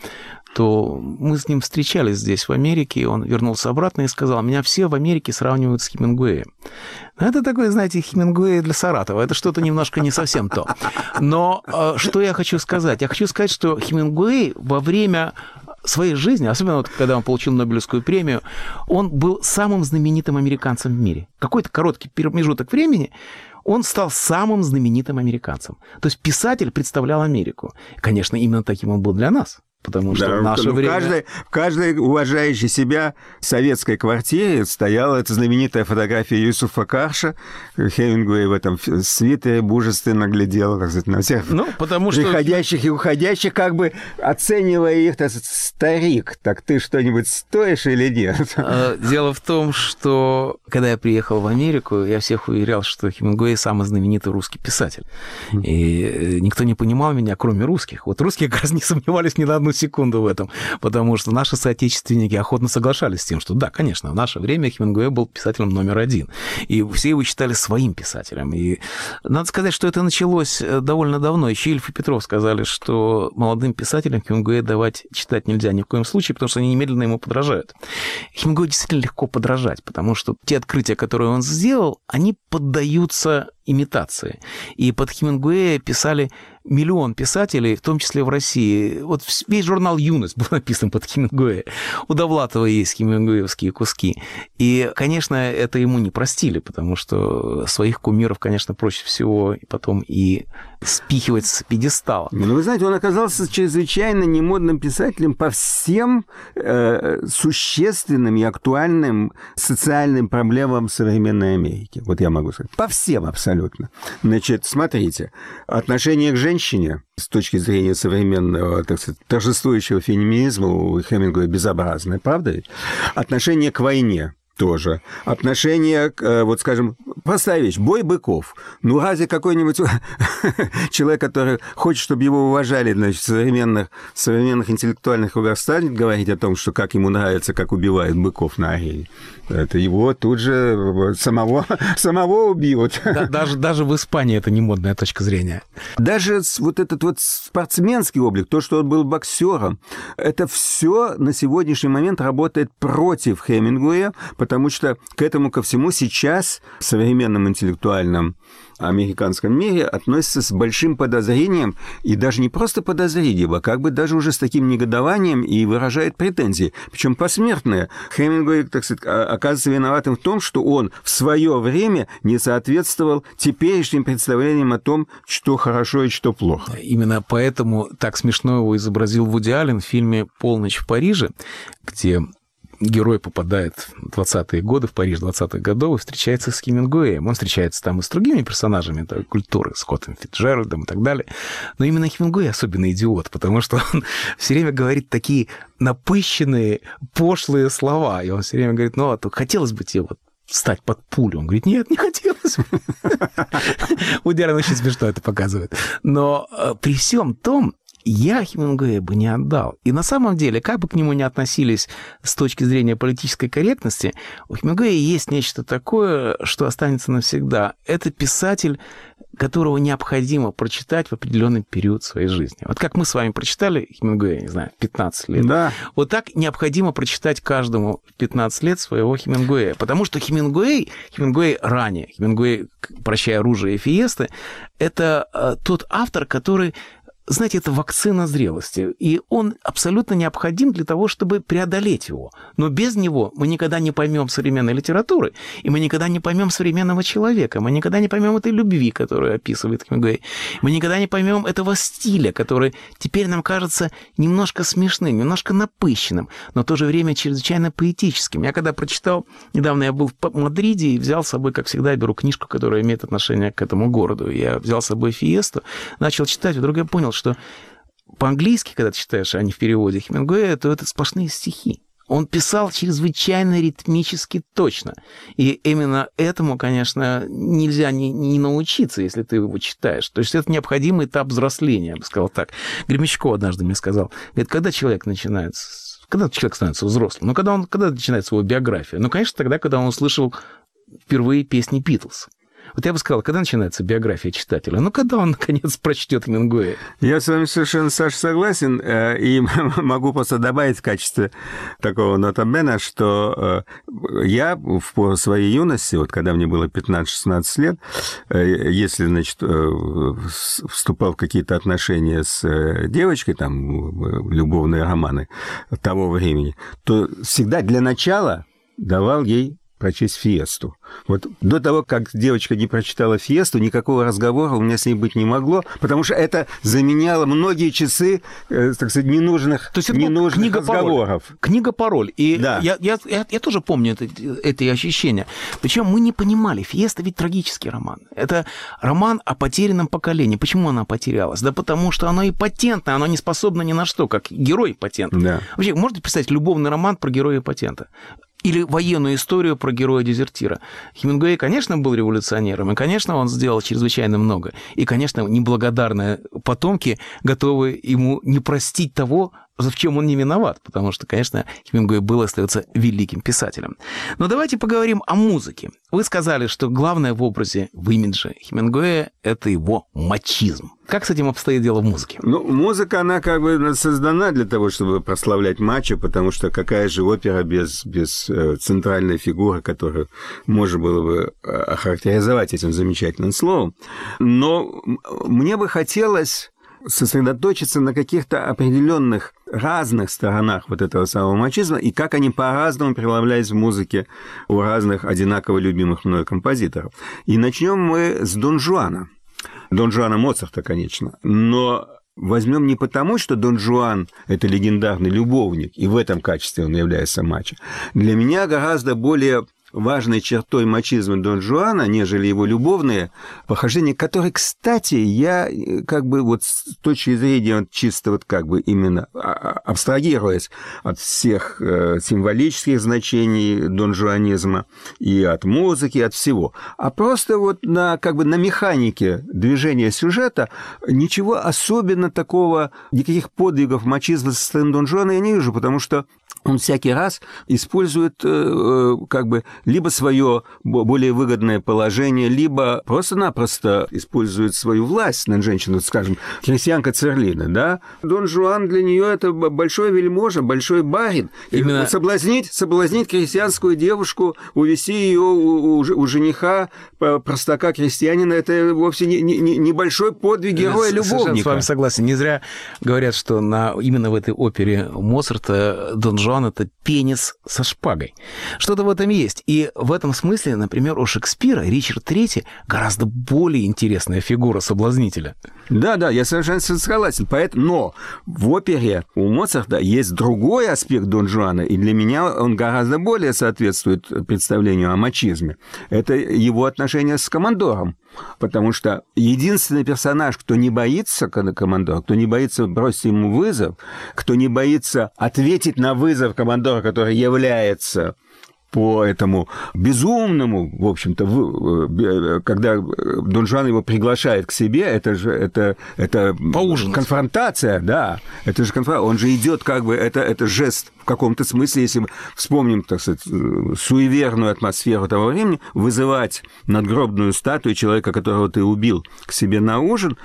то мы с ним встречались здесь, в Америке, и он вернулся обратно и сказал: меня все в Америке сравнивают с Хемингуэем. Это такой, знаете, Хемингуэй для Саратова. Это что-то немножко не совсем то. Но что я хочу сказать? Я хочу сказать, что Хемингуэй во время своей жизни, особенно вот когда он получил Нобелевскую премию, он был самым знаменитым американцем в мире. Какой-то короткий промежуток времени он стал самым знаменитым американцем. То есть писатель представлял Америку. Конечно, именно таким он был для нас. потому что да, в наше ну, время... В каждой, в каждой уважающей себя советской квартире стояла эта знаменитая фотография Юсуфа Карша. Хемингуэй в этом свитере мужественно глядел, так сказать, на всех ну, потому приходящих что... и уходящих, как бы оценивая их, так сказать, старик, так ты что-нибудь стоишь или нет? Дело в том, что когда я приехал в Америку, я всех уверял, что Хемингуэй самый знаменитый русский писатель. И никто не понимал меня, кроме русских. Вот русские как раз не сомневались ни на одну секунду в этом, потому что наши соотечественники охотно соглашались с тем, что да, конечно, в наше время Хемингуэй был писателем номер один. И все его считали своим писателем. И надо сказать, что это началось довольно давно. Еще Ильф и Петров сказали, что молодым писателям Хемингуэя давать читать нельзя ни в коем случае, потому что они немедленно ему подражают. Хемингуэю действительно легко подражать, потому что те открытия, которые он сделал, они поддаются имитации. И под Хемингуэя писали миллион писателей, в том числе в России. Вот весь журнал «Юность» был написан под Хемингуэя. У Довлатова есть хемингуэевские куски. И, конечно, это ему не простили, потому что своих кумиров, конечно, проще всего потом и спихивать с пьедестала. Ну, вы знаете, он оказался чрезвычайно немодным писателем по всем э, существенным и актуальным социальным проблемам современной Америки. Вот я могу сказать. По всем абсолютно. Значит, смотрите, отношение к женщине с точки зрения современного, так сказать, торжествующего феминизма у Хемингуэя безобразное, правда ведь? Отношение к войне тоже. Отношение, вот скажем, простая вещь, бой быков. Ну, разве какой-нибудь человек, который хочет, чтобы его уважали, значит, в современных, современных интеллектуальных кругах, станет говорить о том, что как ему нравится, как убивают быков на арене? Это его тут же самого, самого убьют. Да, даже, даже в Испании это не модная точка зрения. Даже вот этот вот спортсменский облик, то, что он был боксером, это все на сегодняшний момент работает против Хемингуэя, потому что к этому ко всему сейчас в современном интеллектуальном американском мире относятся с большим подозрением, и даже не просто подозрением, а как бы даже уже с таким негодованием и выражает претензии, причем посмертные. Хемингуэй, так сказать, оказывается виноватым в том, что он в свое время не соответствовал теперешним представлениям о том, что хорошо и что плохо. Именно поэтому так смешно его изобразил Вуди Аллен в фильме «Полночь в Париже», где герой попадает в двадцатые годы, в Париж двадцатых годов, и встречается с Хемингуэем. Он встречается там и с другими персонажами той культуры, Скоттом Фитджеральдом и так далее. Но именно Хемингуэй особенно идиот, потому что он все время говорит такие напыщенные, пошлые слова. И он все время говорит, ну, а то хотелось бы тебе вот встать под пулю. Он говорит, нет, не хотелось бы. Вуди Аллен очень смешно это показывает. Но при всем том, я Хемингуэя бы не отдал. И на самом деле, как бы к нему ни относились с точки зрения политической корректности, у Хемингуэя есть нечто такое, что останется навсегда. Это писатель, которого необходимо прочитать в определенный период своей жизни. Вот как мы с вами прочитали Хемингуэя, не знаю, в пятнадцать лет. Да. Вот так необходимо прочитать каждому в пятнадцать лет своего Хемингуэя. Потому что Хемингуэй, Хемингуэй ранее, Хемингуэй «Прощай, оружие» и «Фиесты» — это э, тот автор, который... Знаете, это вакцина зрелости, и он абсолютно необходим для того, чтобы преодолеть его. Но без него мы никогда не поймем современной литературы, и мы никогда не поймем современного человека, мы никогда не поймем этой любви, которую описывает Хемингуэй, мы никогда не поймем этого стиля, который теперь нам кажется немножко смешным, немножко напыщенным, но в то же время чрезвычайно поэтическим. Я когда прочитал, недавно я был в Мадриде и взял с собой, как всегда, я беру книжку, которая имеет отношение к этому городу. Я взял с собой «Фиесту», начал читать, вдруг я понял, что по-английски, когда ты читаешь, а не в переводе Хемингуэя, то это сплошные стихи. Он писал чрезвычайно ритмически точно. И именно этому, конечно, нельзя не, не научиться, если ты его читаешь. То есть это необходимый этап взросления, я бы сказал так. Гремячков однажды мне сказал, говорит, когда человек начинает... Когда человек становится взрослым? Ну, когда он когда начинает свою биографию? Ну, конечно, тогда, когда он услышал впервые песни Битлз. Вот я бы сказал, когда начинается биография читателя? Ну, когда он, наконец, прочтет Хемингуэя? Я с вами совершенно, Саша, согласен. И могу просто добавить в качестве такого нотабена, что я в своей юности, вот когда мне было пятнадцать-шестнадцать лет, если, значит, вступал в какие-то отношения с девочкой, там, любовные романы того времени, то всегда для начала давал ей прочесть «Фиесту». Вот до того, как девочка не прочитала «Фиесту», никакого разговора у меня с ней быть не могло, потому что это заменяло многие часы, э, так сказать, ненужных, То есть это ненужных книга разговоров. Книга-пароль. И да. я, я, я, я тоже помню это, это ощущение. Причем мы не понимали, «Фиеста» ведь трагический роман. Это роман о потерянном поколении. Почему она потерялась? Да потому что оно импотентное, оно не способно ни на что, как герой импотентный. Да. Вообще, можете представить любовный роман про героя импотента? Или военную историю про героя-дезертира. Хемингуэй, конечно, был революционером, и, конечно, он сделал чрезвычайно много. И, конечно, неблагодарные потомки готовы ему не простить того, в чем он не виноват, потому что, конечно, Хемингуэй был и остается великим писателем. Но давайте поговорим о музыке. Вы сказали, что главное в образе, в имидже Хемингуэя – это его мачизм. Как с этим обстоит дело в музыке? Ну, музыка, она как бы создана для того, чтобы прославлять мачо, потому что какая же опера без, без э, центральной фигуры, которую можно было бы охарактеризовать этим замечательным словом. Но мне бы хотелось сосредоточиться на каких-то определенных разных сторонах вот этого самого мачизма и как они по-разному преломлялись в музыке у разных одинаково любимых мной композиторов. И начнем мы с Дон Жуана. Дон Жуана Моцарта, конечно. Но возьмем не потому, что Дон Жуан – это легендарный любовник, и в этом качестве он является мачо. Для меня гораздо более важной чертой мачизма Дон Жуана, нежели его любовные похождения, которые, кстати, я как бы вот с точки зрения вот чисто вот как бы именно абстрагируясь от всех символических значений донжуанизма и от музыки, от всего, а просто вот на как бы на механике движения сюжета ничего особенно такого, никаких подвигов мачизма со стороны Дон Жуана я не вижу, потому что он всякий раз использует э, как бы либо свое более выгодное положение, либо просто-напросто использует свою власть над женщиной, скажем, крестьянка Церлина, да? Дон Жуан для нее это большой вельможа, большой барин. Именно... Соблазнить, соблазнить крестьянскую девушку, увести ее у, у, у жениха, простака крестьянина, это вовсе не, не, не большой подвиг героя-любовника. Совершенно с вами согласен. Не зря говорят, что на, именно в этой опере Моцарта Дон Жуан — это пенис со шпагой. Что-то в этом есть. И в этом смысле, например, у Шекспира Ричард Третий гораздо более интересная фигура соблазнителя. Да, да, я совершенно согласен. Поэтому, но в опере у Моцарта есть другой аспект Дон Жуана, и для меня он гораздо более соответствует представлению о мачизме. Это его отношения с командором. Потому что единственный персонаж, кто не боится командора, кто не боится бросить ему вызов, кто не боится ответить на вызов командора, который является по этому безумному, в общем-то, когда Дон Жуан его приглашает к себе, это же это, это конфронтация, да, это же конфронтация, он же идет как бы, это, это жест в каком-то смысле, если мы вспомним, так сказать, суеверную атмосферу того времени, вызывать надгробную статую человека, которого ты убил, к себе на ужин,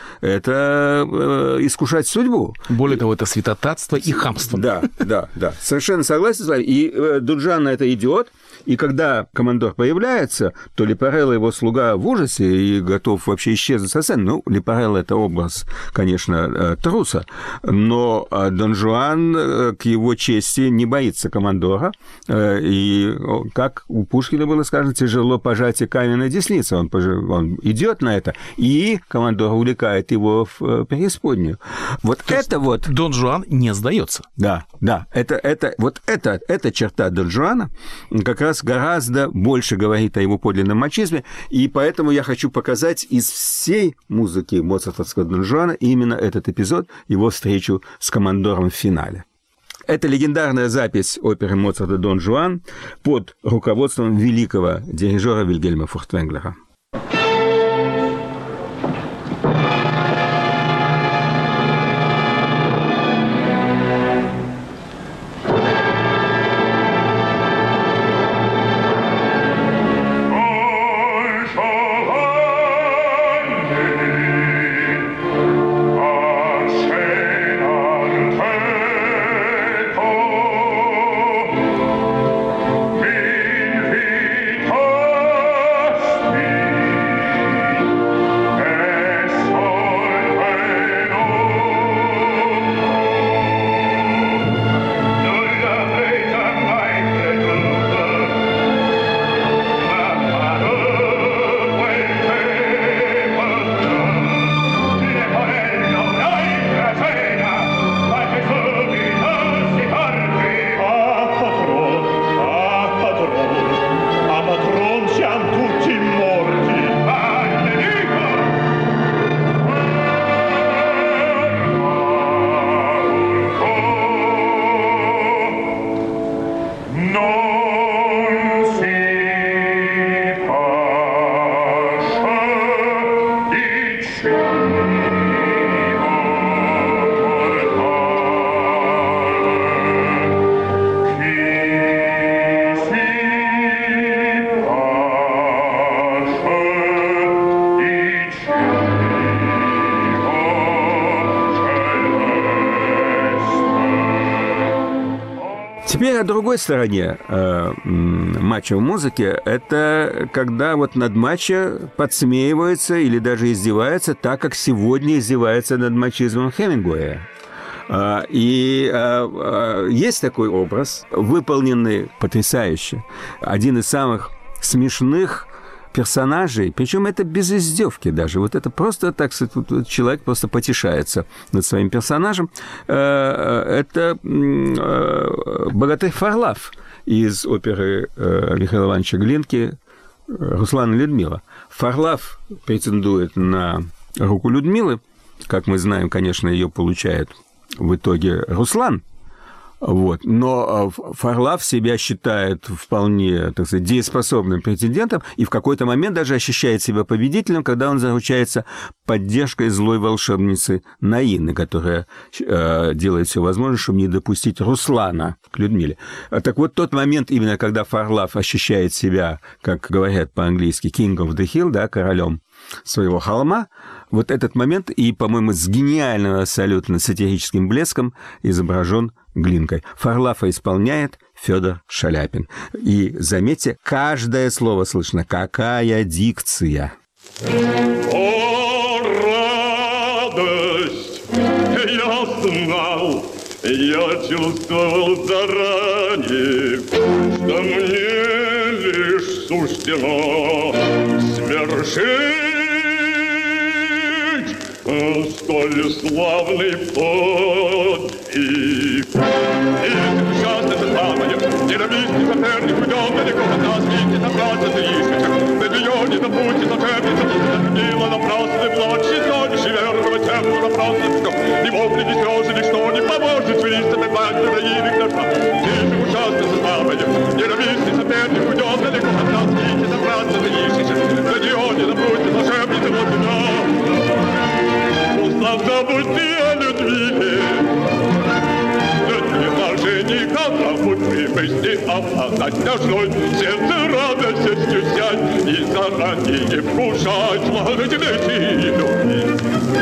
это искушать судьбу. Более того, это святотатство и хамство. Да, да, да, совершенно согласен с вами. И Дон Жуан на это идет. И когда командор появляется, то Лепарелло, его слуга, в ужасе и готов вообще исчезнуть со сцены. Ну, Лепарелло – это образ, конечно, труса, но Дон Жуан к его чести не боится командора. И, как у Пушкина было сказано, тяжело пожатие каменной десницы. Он, он идет на это, и командор увлекает его в преисподнюю. Вот то это вот... Дон Жуан не сдается. Да, да. Это, это, вот это, эта черта Дон Жуана как раз гораздо больше говорит о его подлинном мачизме, и поэтому я хочу показать из всей музыки моцартовского Дон Жуана именно этот эпизод, его встречу с командором в финале. Это легендарная запись оперы Моцарта «Дон Жуан» под руководством великого дирижера Вильгельма Фуртвенглера. Me Теперь о другой стороне э, матча в музыке. Это когда вот над матчем подсмеиваются или даже издеваются, так как сегодня издеваются над матчизмом Хемингуэя. Э, и э, э, есть такой образ, выполненный потрясающе. Один из самых смешных персонажей, причем это без издевки даже. Вот это просто, так сказать, человек просто потешается над своим персонажем. Это богатырь Фарлав из оперы Михаила Ивановича Глинки «Руслан и Людмила». Фарлав претендует на руку Людмилы. Как мы знаем, конечно, ее получает в итоге Руслан. Вот. Но Фарлав себя считает вполне, так сказать, дееспособным претендентом и в какой-то момент даже ощущает себя победителем, когда он заручается поддержкой злой волшебницы Наины, которая э, делает все возможное, чтобы не допустить Руслана к Людмиле. Так вот, тот момент, именно когда Фарлав ощущает себя, как говорят по-английски, king of the hill, да, королем своего холма, вот этот момент и, по-моему, с гениальным абсолютно сатирическим блеском изображен Глинкой. Фарлафа исполняет Федор Шаляпин. И, заметьте, каждое слово слышно. Какая дикция! О, радость! Я знал, я чувствовал заранее, что мне лишь суждено свершить столь славный подвиг. И счастье славное, ненавистный соперник уйдет далеко от нас, и собраться ты ищешь, на нее не допустит зачепиться, Людмила напрасно плачет, сонищий верного сердца напрасно песком, ни вопли, ни слезы, ничто не поможет свистами пальцы раиных ножа. И счастье славное, ненавистный соперник уйдет далеко от нас, и собраться ты ищешь, на нее не допустит зачепиться, вот беда. Услав забудьте о Людмиле, никогда будь при мысли обладать должной, сердце радостью сядь и заранее вкушать сладости любви.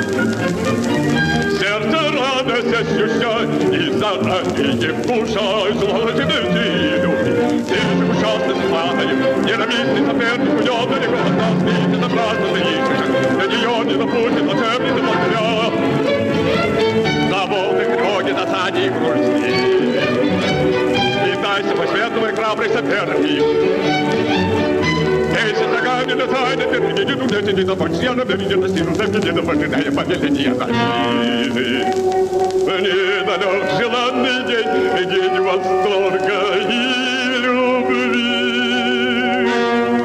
Сердце радостью сядь и заранее вкушать сладости любви. Ты же ужасно сладкий, ненавистный соперник уйдет далеко от нас, и ты напрасно заищешь, для нее не допустит волшебница благодаря. На волнах тревоги, досаде и грусти мой светлый храбрый соперник. Если такая не тайна, верни, не думайте, не забудьте, я намерен не достигну, не допожидая победы Наины. Недалек желанный день, день восторга и любви.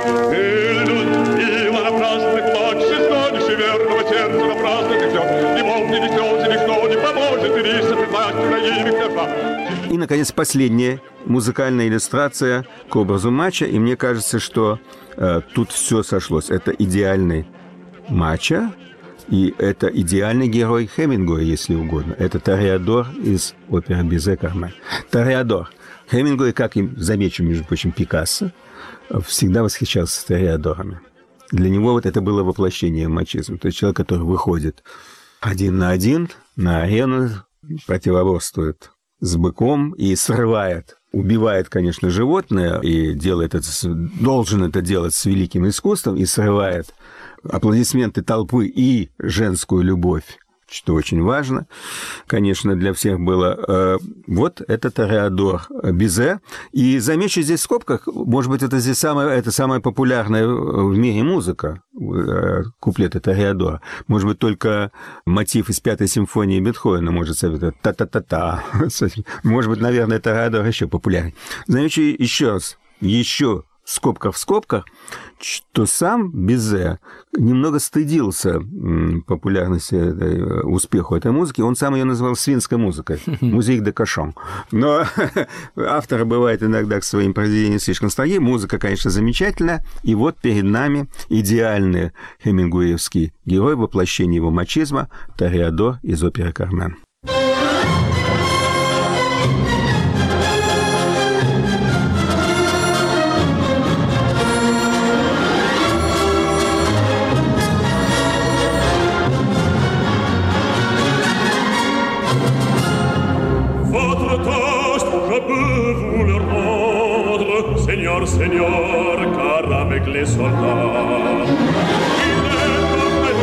Людмила напрасно плачет, стонешь верного сердца, напрасно ты ждешь, ни волны, ни слезы, ничто не поможет, и лишь сопряжь на имя княжа. И, наконец, последняя музыкальная иллюстрация к образу матча. И мне кажется, что э, тут все сошлось. Это идеальный матча, и это идеальный герой Хемингуэя, если угодно. Это Тореадор из оперы Бизе Кармен. Тореадор. Хемингуэй, как и, замечу, между прочим, Пикассо, всегда восхищался тореадорами. Для него вот это было воплощение матчизма. То есть человек, который выходит один на один на арену, противоборствует с быком и срывает, убивает, конечно, животное, и делает это, должен это делать с великим искусством, и срывает аплодисменты толпы и женскую любовь, что очень важно, конечно, для всех было. Вот это Тореадор Бизе. И замечу здесь в скобках, может быть, это здесь самая, это самая популярная в мире музыка, куплеты Тореадора. Может быть, только мотив из пятой симфонии Бетховена может советовать та-та-та-та. Может быть, наверное, Тореадор еще популярнее. Замечу еще раз, еще скобках в скобках, что сам Бизе немного стыдился популярности, успеху этой музыки. Он сам ее называл свинской музыкой, музик де кошон. Но авторы бывают иногда к своим произведениям слишком строги. Музыка, конечно, замечательная. И вот перед нами идеальный хемингуэевский герой, воплощение его мачизма, Тореадор из оперы «Кармен». Votre toast, je peux Señor, señor, car avec les soldats. Il est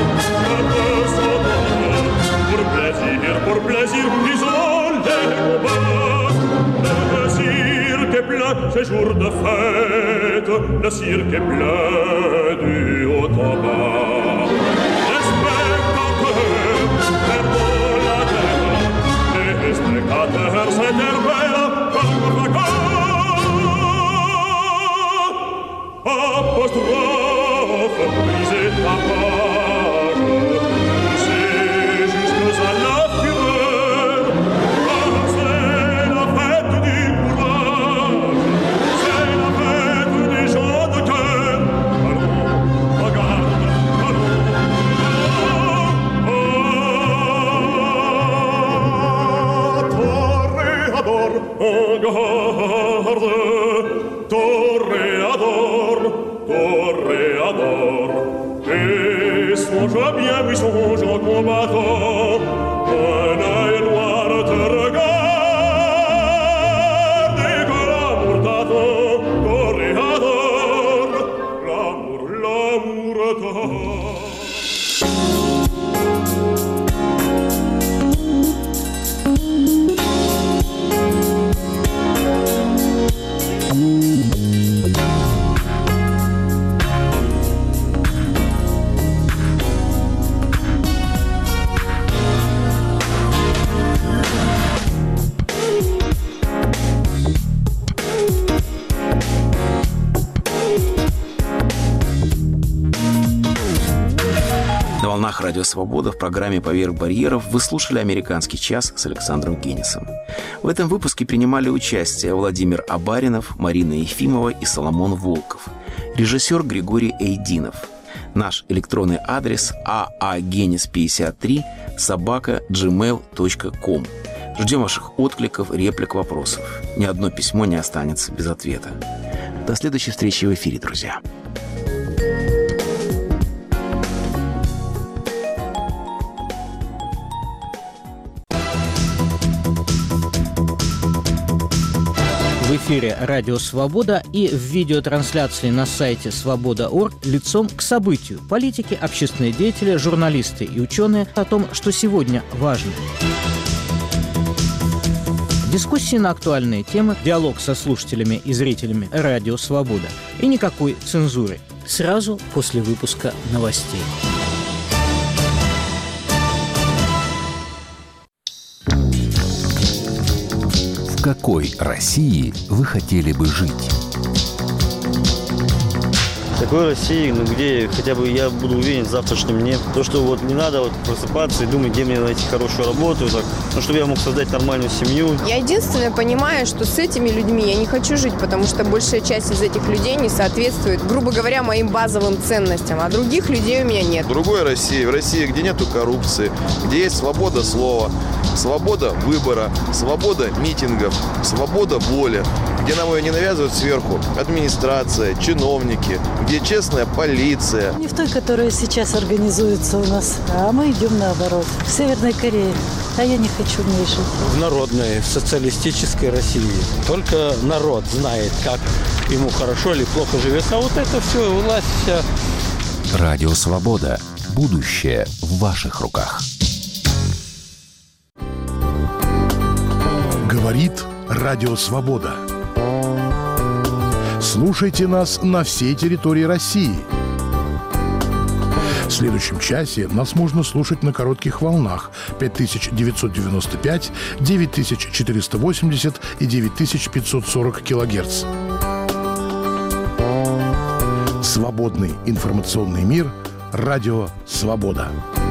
pour plaisir, pour plaisir, ils ont les combats. Le cirque est plein, c'est jour de fête, le cirque est plein du haut en bas. Les spectateurs perdent la tête, les spectateurs s'énervent comme vacants. Apostrophe, brisez ta page, poussez jusqu'à la fureur. Ah, c'est la fête du courage, c'est la fête des gens de cœur. Allons, regarde, allons, allons. Toréador, toréador, et songe bien, oui, songe en combattant, un œil noir te regarde, et que l'amour t'attend, toréador, l'amour, l'amour t'attend. На волнах Радио Свобода в программе «Поверх барьеров» вы слушали «Американский час» с Александром Генисом. В этом выпуске принимали участие Владимир Абаринов, Марина Ефимова и Соломон Волков. Режиссер Григорий Эйдинов. Наш электронный адрес а а генис пятьдесят три собака джимейл точка ком. Ждем ваших откликов, реплик, вопросов. Ни одно письмо не останется без ответа. До следующей встречи в эфире, друзья. В эфире «Радио Свобода» и в видеотрансляции на сайте свобода точка орг лицом к событию. Политики, общественные деятели, журналисты и ученые о том, что сегодня важно. Дискуссии на актуальные темы, диалог со слушателями и зрителями «Радио Свобода». И никакой цензуры. Сразу после выпуска новостей. В какой России вы хотели бы жить? В такой России, ну, где хотя бы я буду уверен в завтрашнем дне. То, что вот не надо вот просыпаться и думать, где мне найти хорошую работу, так, ну, чтобы я мог создать нормальную семью. Я единственное понимаю, что с этими людьми я не хочу жить, потому что большая часть из этих людей не соответствует, грубо говоря, моим базовым ценностям, а других людей у меня нет. В другой России, в России, где нету коррупции, где есть свобода слова, свобода выбора, свобода митингов, свобода воли, где нам ее не навязывают сверху администрация, чиновники, где честная полиция. Не в той, которая сейчас организуется у нас, а мы идем наоборот. В Северной Корее. А я не хочу в ней жить. В народной, в социалистической России. Только народ знает, как ему хорошо или плохо живется. А вот это все, власть вся. Радио Свобода. Будущее в ваших руках. Говорит Радио Свобода. Слушайте нас на всей территории России. В следующем часе нас можно слушать на коротких волнах пять тысяч девятьсот девяносто пять, девять тысяч четыреста восемьдесят и девять тысяч пятьсот сорок килогерц. Свободный информационный мир. Радио Свобода.